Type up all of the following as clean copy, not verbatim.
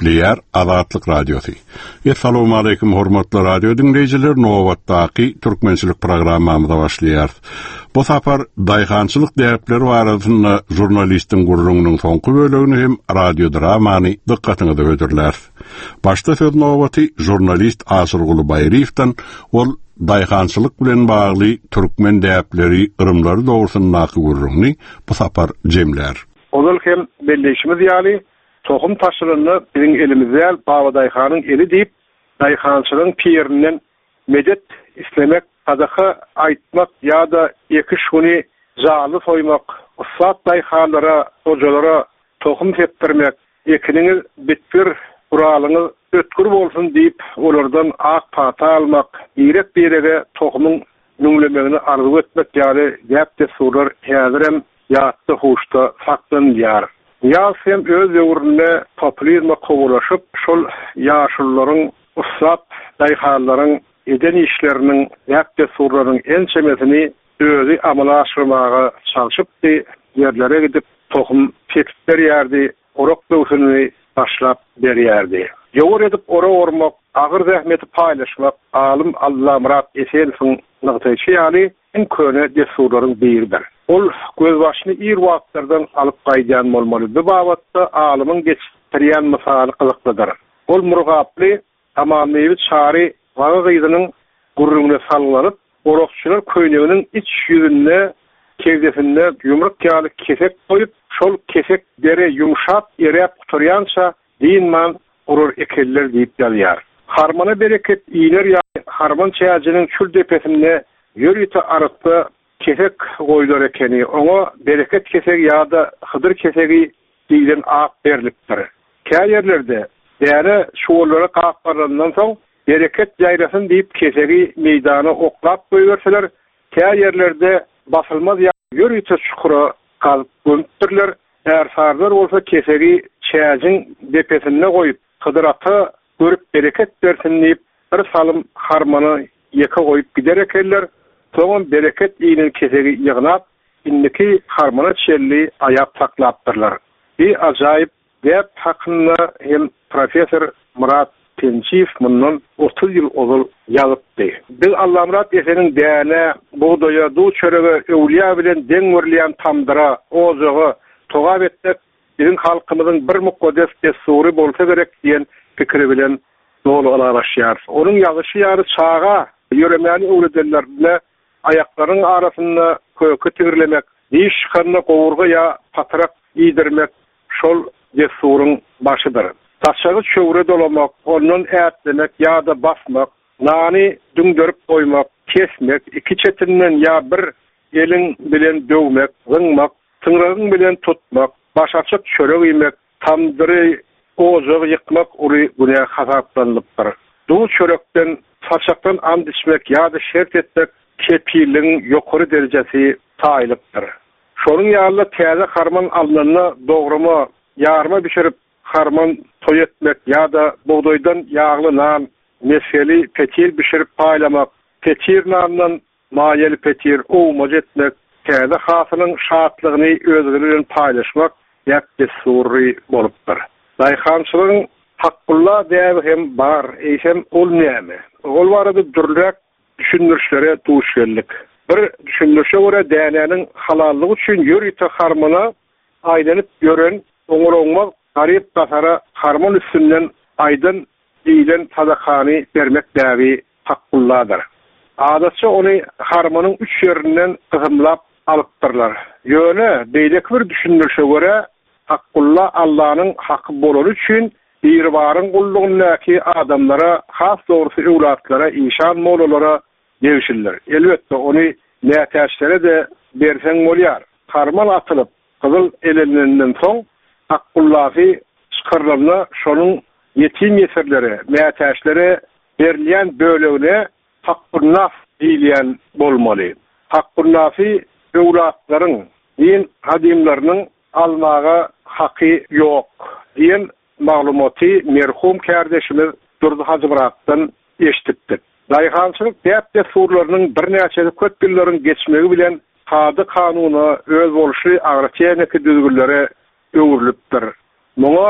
Liyar Azatlyk Radiosu. Assalamu alaykum hormatly radio dinleyijiler. Nowatdaky türkmençilik programmamyza başlaýar. Bu safar daýhançylyk däpleri barasynda jurnalistin gurrungyň soňky bölegini hem radio dramany dykkatyňyza götürler. Başda söz nowaty jurnalist Asyrguly Baýryewden ol daýhançylyk bilen bagly türkmen däpleri ırımlary dogrusundaky gurrungy bu safar jemler. Ol hem belleşimiz ýaly tohum taşyryny biziň elimizde Baba Daýhanyň eli diýip daýhançylygyň pirininden medet islemek, sadaqa aýtmak ýa-da iki şuny jaly soýmak, ussat daýhanlara, hojalara tohum sepdirmek, ekiniňiz bitpir guralyňyz ötkür bolsun diýip olardan ak pata almak, ýerek berege tohumyň nüňlemegini arzu etmek ýaly gäpde surar häzirem ýatdy hoşda saklanýar. Ýa-hem öz öwründe populizma kowalaşyp, şol ýaşullaryň, ussat daýhanlaryň eden işlerinin, ýa-da surlaryň en çemesini özü amala aşyrmaga çalyşypdy, ýerlere gidip tohum sepip berýärdi, orak döwsüni başlap berýärdi. Ýowur edip ora ormak, agyr zähmeti paýlaşmak, alim Allah Murat Esensiň nagtaýçy ýaly en köne desurlaryň biridir. Ol göz başyny ir wagtlardan alyp gaýdan bolmaly. Bu babatda alymyň geçirýän mysaly gyzyklydyr. Ol murgaply tamamlaýy çary waga gyzynyň gurrungyna sallanıp, orakçylar köýneginiň iç ýüzünde, kewdesinde ýumrak ýaly kesek goýup, şol kesek dere ýumşap, erep turýança diýinman urur ekeller diýip ýalýar. Harmana bereket iýler ýa-da harman çäjiniň çül depesinde ýörüte arasy kesek goýdar ekeni, oňa bereket kesek ýa-da hydyr kesegi diýilen ak berilipdir. Käý ýerlerde däre şuwlara gapbarandan soň bereket ýaýrasyn diýip kesegi meýdana oklap goýberseler, käý ýerlerde basylmaz ýörüte çukura galyp gömüpdirler. Ärsarlar bolsa kesegi çäjiň depesine goýup, hydyraty görüp bereket bersin diýip bir salym harmany ýeke goýup gider ekenler. Soňam bereket iýinin kesegi ýygnap, indiki harmana çelli aýap taklapdyrlar. Bir ajaýyp gap hakynda hem professor Murat Tençiýew mundan 30 ýyl ozal ýazypdy. Biz Allah Murat Esensiň däne, buğdaya, du çörege, öwliýa bilen deň görülýän tamdyra, ozagy togap etmek biziň halkymyzyň bir mukaddes desury bolsa gerek diýen pikiri bilen dolu alalaşýar. Onuň ýazyşy ýary çağa ýöremäni öwredenlerle ayaklaryň arasynda kökü tigirlemek, diş çıkarna gowurga ýa patrak ýydirmek şol desuryň başydyr. Taşagy çöwre dolamak, ondan ätlemek ýa-da basmak, nany düňdürip goýmak, kesmek, iki çetinden ýa bir eliň bilen döwmek, gyňmak, tyňragyň bilen tutmak, başaçyk çörek ýemek, tamdyry ozagy ýykmak uly günah hasaplanlypdyr. Du çörekden, saçakdan and içmek ýa-da şert etmek kepiliň ýokary derejesi taýlypdyr. Şonuň ýaly täze harman alnyna dograma, ýarma bişirip harman toý etmek ýa-da buğdoýdan ýagly nan, meseli petir bişirip paýlamak, petir nandan maýely petir owmaj etmek, täze hasynyň şatlygyny özüne bilen paýlaşmak ýa-da surry bolupdyr. Daýhançylygyň Hakkulla däbi hem bar, eýsem ol näme? Ol barada durrak düşünürşlere duş geldik. Bir düşünürşe göre dänäniň halallygy üçin ýörüte harmana aýlanyp gören, oňuroňmak garyp tasara harman üstünden aýdan diýilen sadakany bermek däbi hakkulladyr. Adatça ony harmanyň üç ýerinden gyzymlap alypdyrlar. Ýöne beýlek bir düşünürşe göre hakkulla Allahyň haky bolan üçin bir barın gullugundaki adamlara, has doğrusu evlatlara, inşan molalara devşirler. Elbette onu nätäşlere de bersen bolýar. Harman atılıp, kızıl elininden soň, hakkullafi çıkarlarına şonun yetim yeserlere, nätäşlere berilýän bölegine hakkunnaf diýilýän bolmaly. Hakkunafi evlatlaryň, din hadimlarynyň almaga haky ýok diýen maglumaty merhum kardeşimiz Durdy Hacımuratdan eşitdik. Daýhançylyk däpde surlarynyň bir näçe köp ýyllaryň geçmegi bilen hady kanuny öz bolşy agratýanky düzgünlere öwrülipdir. Muňa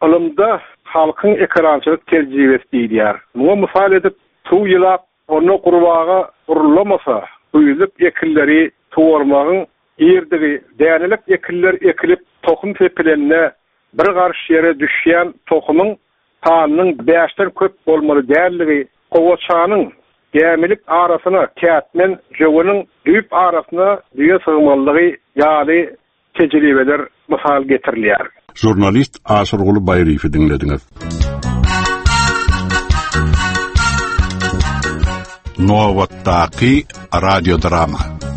ılımda halkın ekrançılık tercihesi diýýär. Muňa mysal edip tuw ýylap onu gurbaga urulamasa, büýülip ekilleri tuwarmagyň ýerdigi dänilik ekiller ekilip tohum tepelenine bir garş ýere düşýän tohumyň tanynyň 5-den köp bolmaly dälligi, gowaçanyň gämilik arasyna kätmen jowunyň düýüp arasyna düýe sığmalygy ýaly tejribeler mysal getirilýär. Jurnalist Asırgul Bayriýewi dinlediňiz. Nowatdaky radio drama.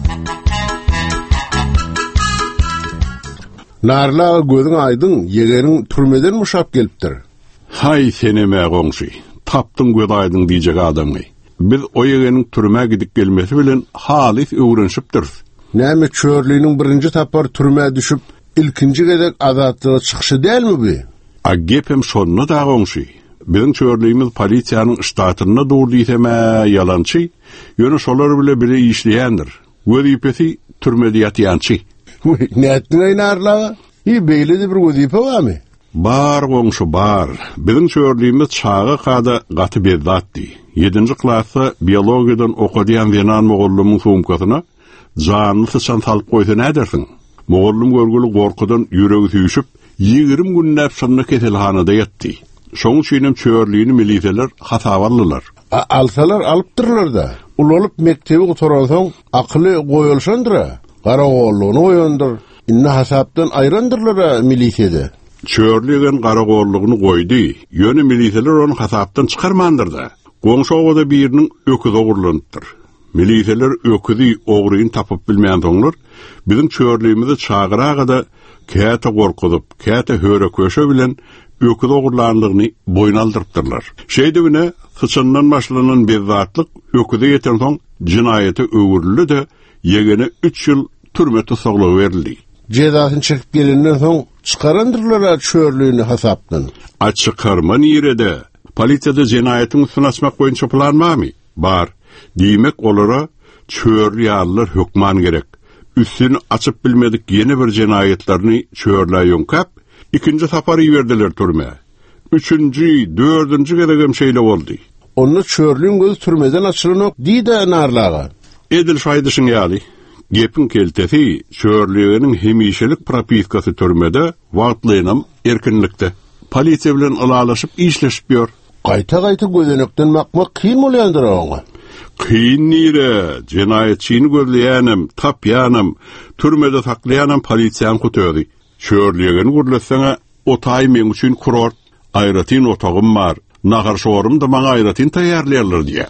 Narla gözüň aýdyň, ýegeriň türmeden muşap gelipdir. Hay seneme goňşy, tapdyň göz aýdyň diýjek adamy. Biz o ýegeniň türme gidip gelmesi bilen halis öwrenşipdir. Näme çörlüğiniň birinji tapar türme düşüp, ilkinji gedek azatlyga çykyşy dälmi bu? A gepem şonda da goňşy. Bizim çörlüğimiz polisiýanyň ştatyna durdy diýseme ýalançy, ýöne şolar bile biri işleýändir. Wezipesi türmede ýatýançy. Näetdiň aýnarla? Beýledi bir wezipe barmy? Bar goňşy bar. Bizim çörlüğimiz çağa kada gaty bezatdy. 7-nji klassda biologiýadan okudýan Zenan Mogollumyň sumkasyna janyny sıçan salyp goýsa nädersiň? Mogollum görgüli gorkudan ýüregi süýşüp 20 günnäp şonda keselhanada ýatdy. Şoň üçin çörlüğini milisiýeler hasabarlylar. Alsalar alypdyrlar da. Ul olup mektebi gutaransoň akly goýulşandyr. Garagollugyny goýandyr. Inne hasapdan aýrandyrlar milisiýede. Çörlüğün garagollugyny goýdy. Ýöne milisiýeler onu hasapdan çykarmandyr da. Goňşy owada biriniň öküzi ogurlandyr. Milisiýeler öküzi ogruýyn tapyp bilmeýän soňlar bizim çörlüğimizi çağıragada käte gorkudyp, käte höre köşe bilen öküzi ogurlandygyny boyun aldyrypdyrlar. Şeýdebine sıçandan başlanan bezatlyk öküze ýeten soň jinaýaty öwürlüdi de ýegene 3 ýyl türme tutsaklagy berildi. Cezasyny çekip gelenden soň çykarandyrlar çörlüğini hasapdan. Açykarman ýerede polisiýada jinaýatyň üstüne açmak boýunça plan barmy? Bar. Diýmek olara çörlü ýalylar hökman gerek. Üstüni açyp bilmedik ýene bir jinaýatlaryny çörlä ýönkap, ikinji sapary berdiler türme. 3-nji, 4-nji gedegem şeýle boldy. Onu çörlüğün göz türmeden açylanok diýdi narlaga. Edil şaýdyşyň ýaly. Gepin keltesi çörlüğiniň hemişelik propiskasy türmede wagtlynam erkinlikde. Polisiýa bilen alalaşyp işleşip ýör. Gaýta gözenekden makmak kyn bolýandyr oňa. Kyn nire, jinaýetçini gözleýänem, tapýanem, türmede saklaýanem polisiýany kutödi. Çörlüğini gurlasaňa otay men üçin kurort, aýratyn otagym bar. Nahar şorum da maňa aýratyn taýýarlaýarlar diýär.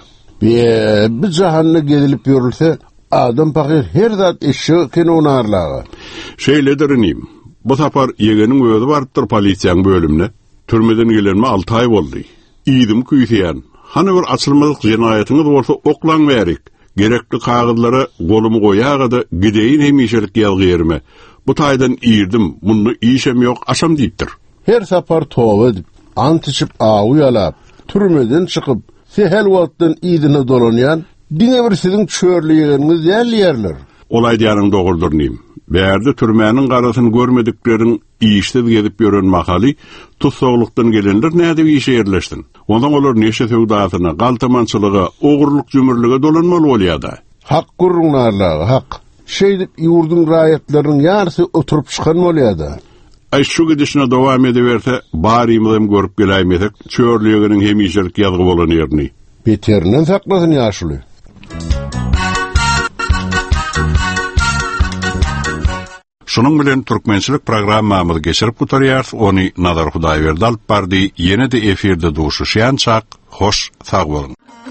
Bir jahanna gedilip ýörülse, adam pakyr her zat eşi kenonarlaga. Şeýledirinim. Bu sapar ýegeniň özi bardyr polisiýanyň bölümine. Türmeden gelenme 6 ay boldy. Ýydım küýsýän. Hany bir açylmalyk jinaýatyňyz bolsa oklan berik. Gerekli kagydlara golumy goýagada gideýin hemişelik ýalgyýarmy. Bu taýdan ýyrdim, muny işem ýok, aşam diýipdir. Her sapar towa edip, ant içip awy ýalap, türmeden çykyp, sehel wagtdan ýydyna dolanýan, diňe bir siziň çörlüğiniz ýerler. Olay diýaryň dogurdurnym. Bärde türmäniň garasyny görmedikleriň işsiz gezip ýören mahaly tutsaglykdan gelenler näde işe ýerleşdi. Ondan olar neşe söwdasyna, galtamançylyga, ogurluk jümürlige dolanmaly bolýardy. Hak gurrunarlar, hak. Şeýdip ýurdun raýatlarynyň ýarysy oturup çykan bolýardy. Ay şu gidişine dowam edeberse, barymyzym görüp gelaýmesek, çörlüğiniň hemişelik ýazgy bolan ýerni. Beterinden saklasyn ýaşuly. Şunun bilen türkmençilik programmamyzy geçirip gutarýar, ony Nazar Hudaýberdi alyp bardy. Ýene-de efirde duşuşýan çak, hoş, sag bolun.